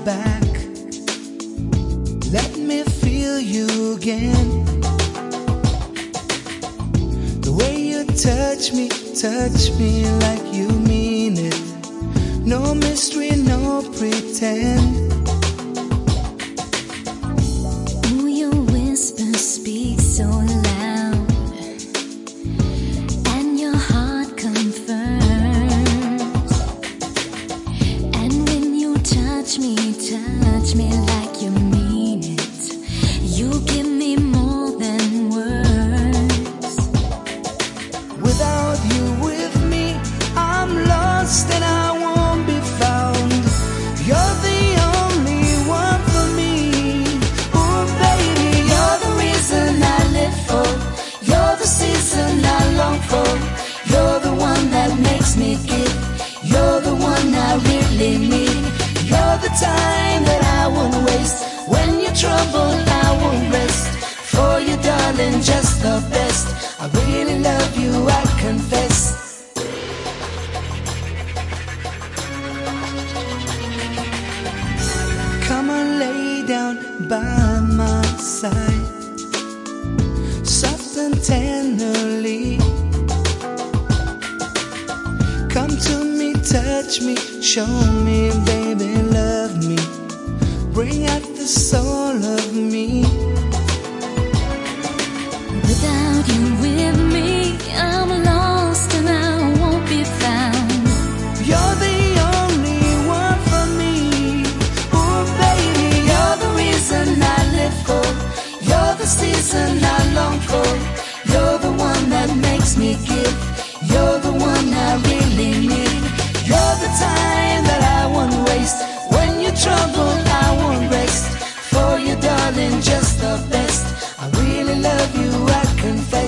back. Let me feel you again. The way you touch me like you mean it. No mystery, no pretend. Ooh, your whisper speaks so loud, and your heart confirms. And when you touch me like you mean it. You give me more than words. Without you with me, I'm lost and I won't be found. You're the only one for me. Oh baby, You're the reason I live for. You're the season I long for. You're the one that makes me give. You're the one I really need. You're the time that I won't waste. When you're troubled, I won't rest. For you, darling, just the best. I really love you, I confess. come and lay down by my side, soft and tenderly. Come to me, touch me, show me, baby, love me. Bring out the soul of me. Without you with me, I'm lost and I won't be found. You're the only one for me. Oh baby, You're the reason I live for. You're the season I long for. You're the one that makes me give. You're the one I really need. You're the time that I won't waste. When you're troubled, I won't rest. For you, darling, just the best. I really love you, I confess.